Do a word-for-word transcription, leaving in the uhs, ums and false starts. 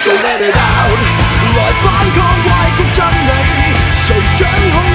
So let it out，來反抗歪曲真理，誰掌控？